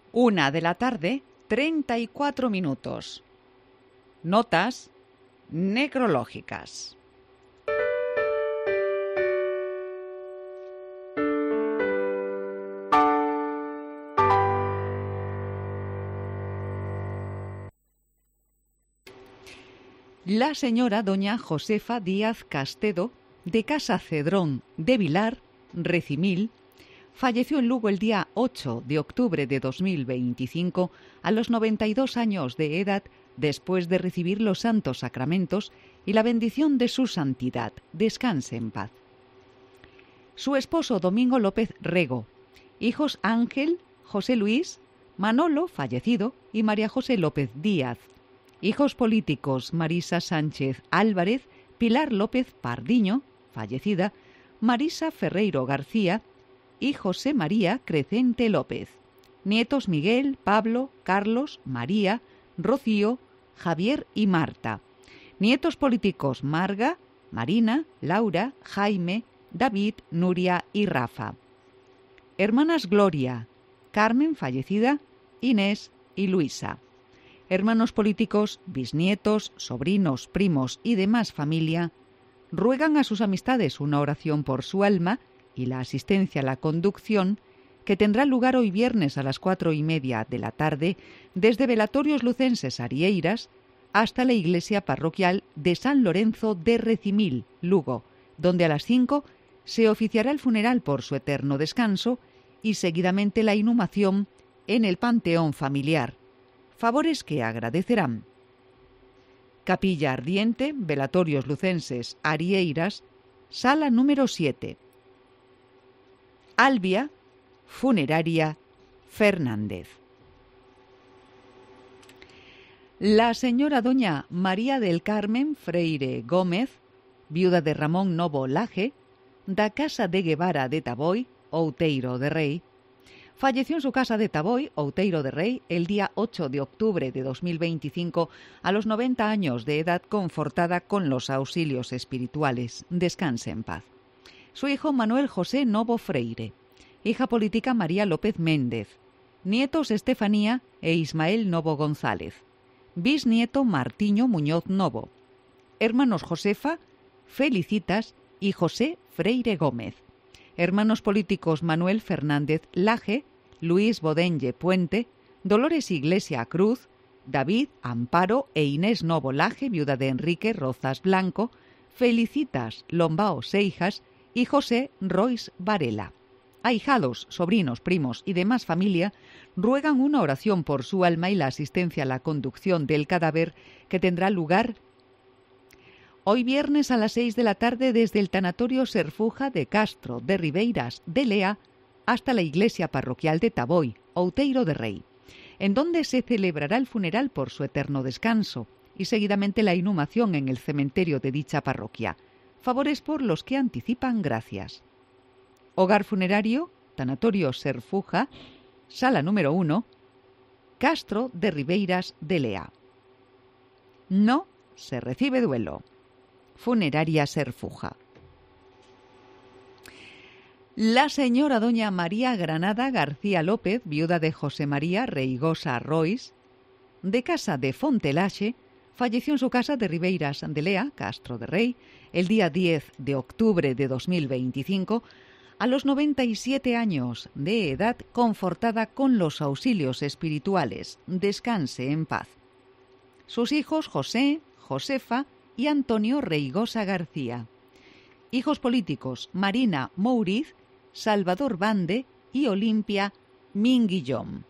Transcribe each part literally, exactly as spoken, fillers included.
Una de la tarde, treinta y cuatro minutos. Notas necrológicas. La señora doña Josefa Díaz Castedo, de Casa Cedrón de Vilar, Recimil, falleció en Lugo el día ocho de octubre de dos mil veinticinco a los noventa y dos años de edad, después de recibir los santos sacramentos y la bendición de su santidad. Descanse en paz. Su esposo Domingo López Rego, hijos Ángel, José Luis, Manolo, fallecido, y María José López Díaz. Hijos políticos Marisa Sánchez Álvarez, Pilar López Pardiño, fallecida, Marisa Ferreiro García y José María Crecente López. Nietos Miguel, Pablo, Carlos, María, Rocío, Javier y Marta. Nietos políticos Marga, Marina, Laura, Jaime, David, Nuria y Rafa. Hermanas Gloria, Carmen, fallecida, Inés y Luisa. Hermanos políticos, bisnietos, sobrinos, primos y demás familia ruegan a sus amistades una oración por su alma y la asistencia a la conducción que tendrá lugar hoy viernes a las cuatro y media de la tarde desde Velatorios Lucenses Arieiras hasta la iglesia parroquial de San Lorenzo de Recimil, Lugo, donde a las cinco se oficiará el funeral por su eterno descanso y seguidamente la inhumación en el panteón familiar. Favores que agradecerán. Capilla Ardiente, Velatorios Lucenses Arieiras, sala número siete. Albia, Funeraria Fernández. La señora doña María del Carmen Freire Gómez, viuda de Ramón Novo Laje, da Casa de Guevara de Taboy, Outeiro de Rei, falleció en su casa de Taboy, Outeiro de Rei, el día ocho de octubre de dos mil veinticinco a los noventa años de edad, confortada con los auxilios espirituales. Descanse en paz. Su hijo Manuel José Novo Freire. Hija política María López Méndez. Nietos Estefanía e Ismael Novo González. Bisnieto Martiño Muñoz Novo. Hermanos Josefa, Felicitas y José Freire Gómez. Hermanos políticos Manuel Fernández Laje, Luis Bodenlle Puente, Dolores Iglesia Cruz, David Amparo e Inés Novo Laje, viuda de Enrique Rozas Blanco, Felicitas Lombao Seijas y José Rois Varela. Ahijados, sobrinos, primos y demás familia ruegan una oración por su alma y la asistencia a la conducción del cadáver que tendrá lugar hoy viernes a las seis de la tarde desde el tanatorio Serfuja de Castro de Ribeiras de Lea hasta la iglesia parroquial de Taboy, Outeiro de Rei, en donde se celebrará el funeral por su eterno descanso y seguidamente la inhumación en el cementerio de dicha parroquia. Favores por los que anticipan gracias. Hogar funerario, tanatorio Serfuja, sala número uno, Castro de Ribeiras de Lea. No se recibe duelo. Funeraria Serfuja. La señora doña María Granada García López, viuda de José María Reigosa Rois, de Casa de Fontelaxe, falleció en su casa de Ribeiras de Lea, Castro de Rei, el día diez de octubre de dos mil veinticinco, a los noventa y siete años de edad, confortada con los auxilios espirituales. Descanse en paz. Sus hijos José, Josefa y Antonio Reigosa García. Hijos políticos Marina Mouriz, Salvador Bande y Olimpia Minguillón.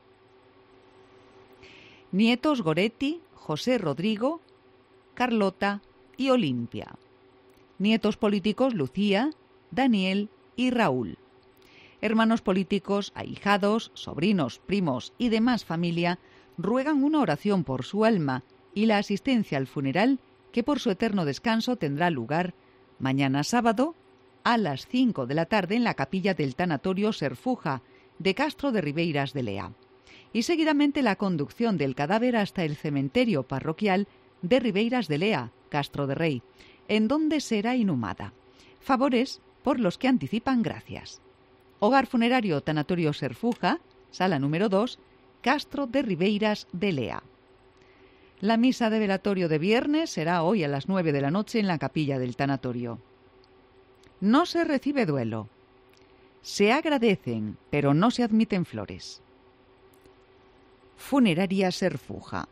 Nietos Goretti, José Rodrigo, Carlota y Olimpia. Nietos políticos Lucía, Daniel y Raúl. Hermanos políticos, ahijados, sobrinos, primos y demás familia ruegan una oración por su alma y la asistencia al funeral que por su eterno descanso tendrá lugar mañana sábado a las cinco de la tarde en la capilla del tanatorio Serfuja de Castro de Ribeiras de Lea, y seguidamente la conducción del cadáver hasta el cementerio parroquial de Ribeiras de Lea, Castro de Rei, en donde será inhumada. Favores por los que anticipan gracias. Hogar funerario tanatorio Serfuja, sala número dos, Castro de Ribeiras de Lea. La misa de velatorio de viernes será hoy a las nueve de la noche en la capilla del tanatorio. No se recibe duelo. Se agradecen, pero no se admiten flores. Funeraria Serfuja.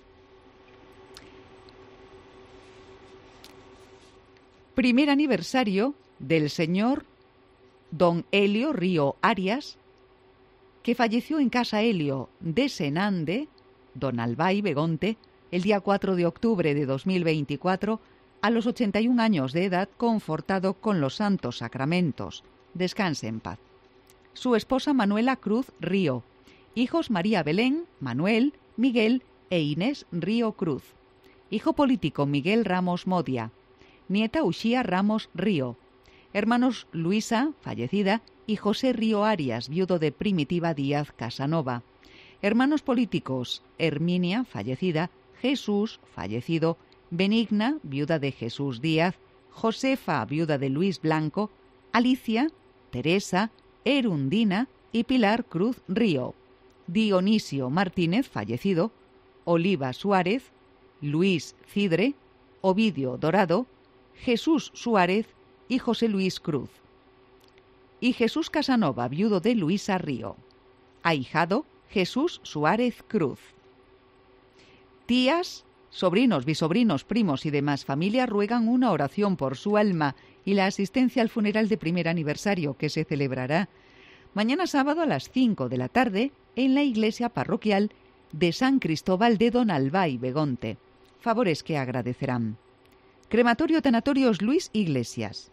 Primer aniversario del señor don Helio Río Arias, que falleció en Casa Helio de Senande, don Albay Begonte, el día cuatro de octubre de dos mil veinticuatro, a los ochenta y un años de edad, confortado con los santos sacramentos. Descanse en paz. Su esposa Manuela Cruz Río. Hijos María Belén, Manuel, Miguel e Inés Río Cruz. Hijo político Miguel Ramos Modia. Nieta Uxía Ramos Río. Hermanos Luisa, fallecida, y José Río Arias, viudo de Primitiva Díaz Casanova. Hermanos políticos Herminia, fallecida, Jesús, fallecido, Benigna, viuda de Jesús Díaz, Josefa, viuda de Luis Blanco, Alicia, Teresa, Erundina y Pilar Cruz Río. Dionisio Martínez, fallecido, Oliva Suárez, Luis Cidre, Ovidio Dorado, Jesús Suárez y José Luis Cruz. Y Jesús Casanova, viudo de Luisa Río. Ahijado, Jesús Suárez Cruz. Tías, sobrinos, bisobrinos, primos y demás familia ruegan una oración por su alma y la asistencia al funeral de primer aniversario que se celebrará mañana sábado a las cinco de la tarde en la iglesia parroquial de San Cristóbal de Don Albay Begonte. Favores que agradecerán. Crematorio Tanatorios Luis Iglesias.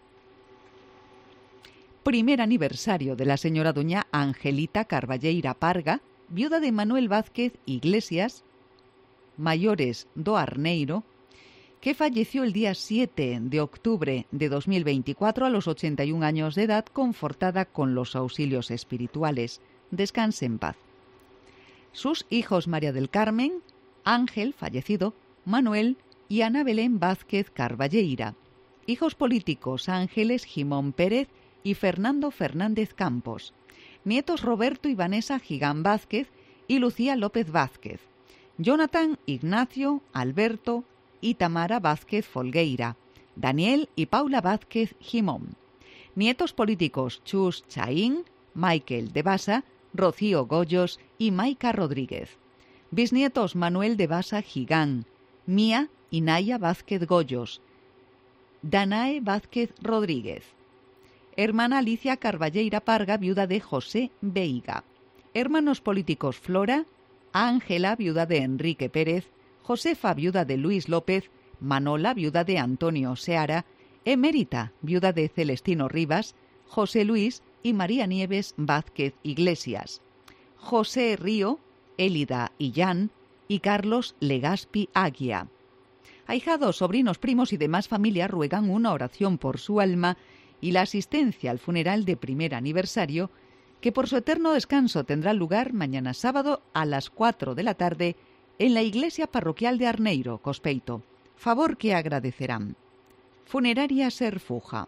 Primer aniversario de la señora doña Angelita Carballeira Parga, viuda de Manuel Vázquez Iglesias, mayores do Arneiro, que falleció el día siete de octubre de dos mil veinticuatro a los ochenta y un años de edad, confortada con los auxilios espirituales. Descanse en paz. Sus hijos María del Carmen, Ángel, fallecido, Manuel y Ana Belén Vázquez Carballeira. Hijos políticos Ángeles Jimón Pérez y Fernando Fernández Campos. Nietos Roberto y Vanessa Gigán Vázquez y Lucía López Vázquez. Jonathan, Ignacio, Alberto y Tamara Vázquez Folgueira. Daniel y Paula Vázquez Jimón. Nietos políticos Chus Chaín, Michael de Basa, Rocío Goyos y Maica Rodríguez. Bisnietos Manuel de Basa Gigán, Mía y Naya Vázquez Goyos. Danae Vázquez Rodríguez. Hermana Alicia Carballeira Parga, viuda de José Veiga. Hermanos políticos Flora, Ángela, viuda de Enrique Pérez, Josefa, viuda de Luis López, Manola, viuda de Antonio Seara, Emérita, viuda de Celestino Rivas, José Luis y María Nieves Vázquez Iglesias. José Río, Élida Illán y Carlos Legaspi Aguia. Ahijados, sobrinos, primos y demás familia ruegan una oración por su alma y la asistencia al funeral de primer aniversario, que por su eterno descanso tendrá lugar mañana sábado a las cuatro de la tarde en la iglesia parroquial de Arneiro, Cospeito. Favor que agradecerán. Funeraria Serfuja.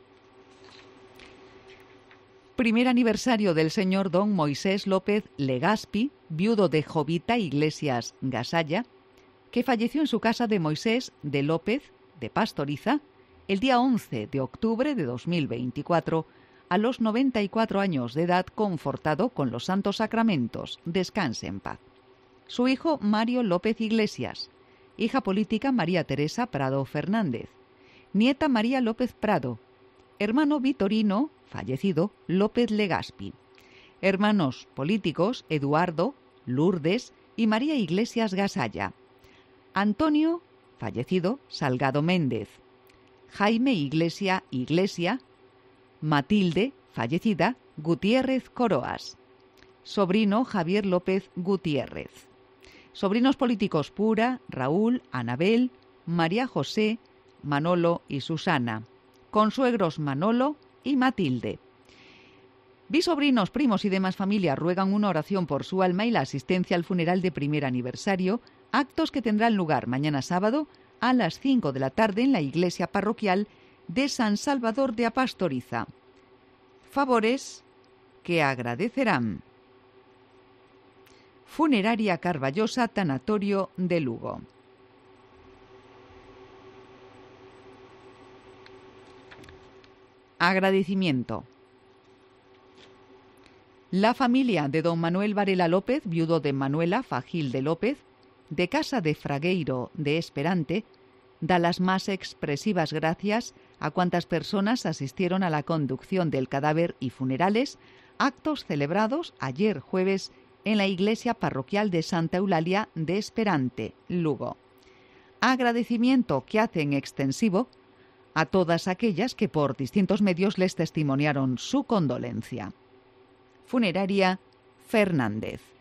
Primer aniversario del señor don Moisés López Legaspi, viudo de Jovita Iglesias Gasalla, que falleció en su casa de Moisés de López, de Pastoriza, el día once de octubre de dos mil veinticuatro, a los noventa y cuatro años de edad, confortado con los santos sacramentos. Descanse en paz. Su hijo Mario López Iglesias. Hija política María Teresa Prado Fernández. Nieta María López Prado. Hermano Vitorino, fallecido, López Legaspi. Hermanos políticos Eduardo, Lourdes y María Iglesias Gasalla. Antonio, fallecido, Salgado Méndez. Jaime Iglesia Iglesia. Matilde, fallecida, Gutiérrez Coroas. Sobrino Javier López Gutiérrez. Sobrinos políticos Pura, Raúl, Anabel, María José, Manolo y Susana. Consuegros Manolo y Matilde. Bisobrinos, primos y demás familia ruegan una oración por su alma y la asistencia al funeral de primer aniversario, actos que tendrán lugar mañana sábado a las cinco de la tarde en la iglesia parroquial de San Salvador de Apastoriza. Favores que agradecerán. Funeraria Carballosa Tanatorio de Lugo. Agradecimiento. La familia de don Manuel Varela López, viudo de Manuela Fagil de López, de Casa de Fragueiro de Esperante, da las más expresivas gracias a cuantas personas asistieron a la conducción del cadáver y funerales, actos celebrados ayer jueves en la iglesia parroquial de Santa Eulalia de Esperante, Lugo. Agradecimiento que hacen extensivo a todas aquellas que por distintos medios les testimoniaron su condolencia. Funeraria Fernández.